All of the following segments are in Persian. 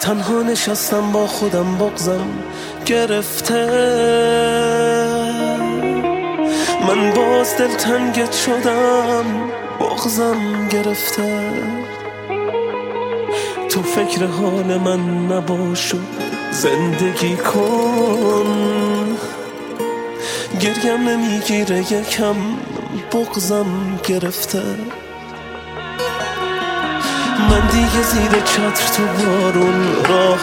تنها نشستم با خودم بغضم گرفته، من باز دلتنگت شدم بغضم گرفته. تو فکر حال من نباش و زندگی کن، گریم نمیگیره یکم بغضم گرفته. من دیگه زیر چتر تو بارون راه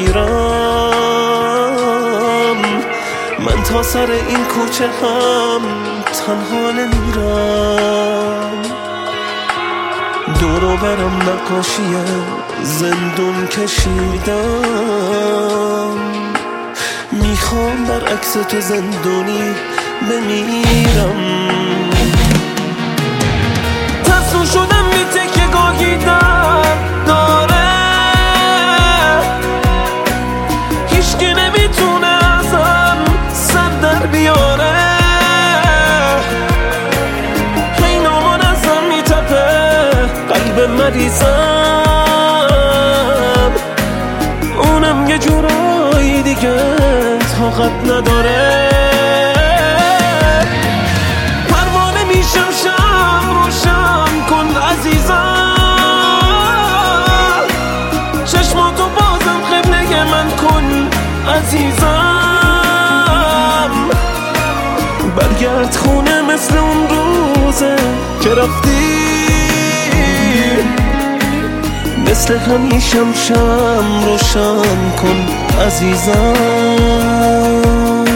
نمیرم، من تا سر این کوچه هم تنها نمیرم. دورو برم نقاشی زندون کشیدم، میخوام بر عکس تو زندونی بمیرم. تصمیم شدم بی تکه گاهی در داره، هیچکی نمیتونه ازم سر در بیاره. هی نامان ازم میتپه قلب مریضم، اونم یه جورایی دیگه طاقت نداره. پروانه میشم شم روشن کن عزیزم، چشماتو بازم قبله من کن عزیزم. برگرد خونه مثل اون روزه که رفتی، مثل همیشم شم روشن کن عزیزم.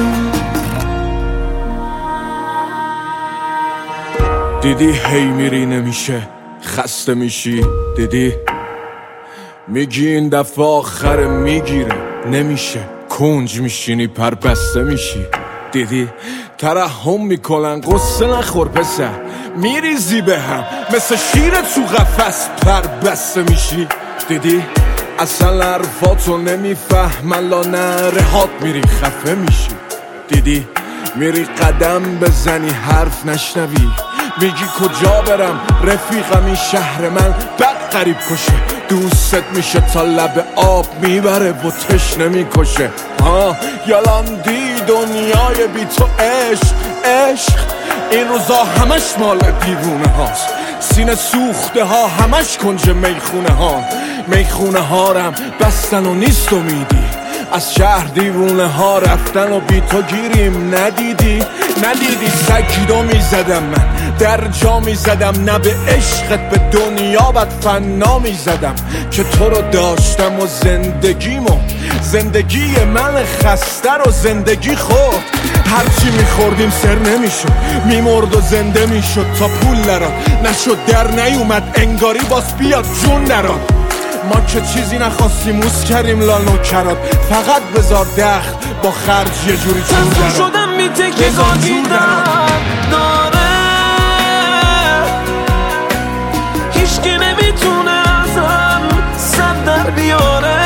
دیدی هی میری نمیشه خسته میشی، دیدی میگی این دفعه آخر میگیره نمیشه، کنج میشینی پر بسته میشی. دیدی ترحم میکنن قصه نخور پسر، میریزی به هم مثل شیر تو قفس پر بسته میشی. دیدی اصلا حرفاتو نمیفهمن لا نرهات میری خفه میشی. دیدی میری قدم بزنی حرف نشنوی، میگی کجا برم رفیقم این شهر من بد قریب کشه، دوست میشه تا لب آب میبره و تشنه میکشه. یالان دی دنیای بی تو عشق عشق، این روزا همش مال دیوونه هاست، سینه سوخته ها همش کنج میخونه ها. میخونه ها رم بستن و نیست امیدی، از شهر دیوونه ها رفتن و بی تو گیریم. ندیدی سگیدو میزدم من در جا میزدم، نه به عشقت به دنیا بد فنا میزدم که تو رو داشتم و زندگی من خسته رو زندگی خورد. هرچی میخوردیم سر نمیشد، میمرد و زنده میشد تا پول نراد نشد در نیومد انگاری باز بیاد جون نراد. ما که چیزی نخواستیم موس کردیم لالو کرد، فقط بذار دخل با خرج یه جوری جون دراد. تصمیم شدم بی تکه گاهی در داره، هیچکی نمیتونه ازم سر در بیاره.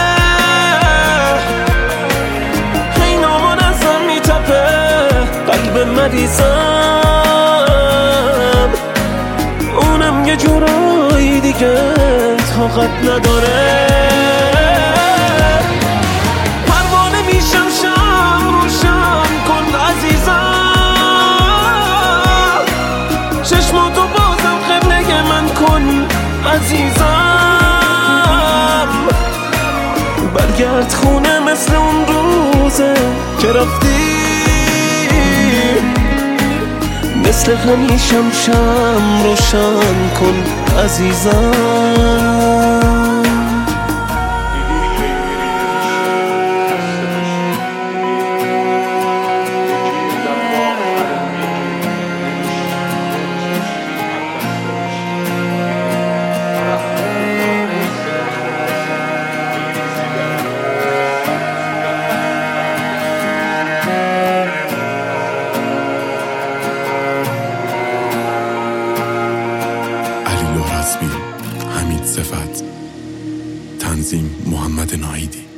هی نامان ازم میتپه قلب مریضم، اونم یه جورایی دیگه طاقت نداره. پروانه میشم شم روشن کن عزیزم، چشماتو بازم قبله من کن عزیزم. برگرد خونه مثل اون روزه که رفتی، مثل همیشم شم روشن کن عزیزم. حمید صفت، تنظیم محمد ناهیدی.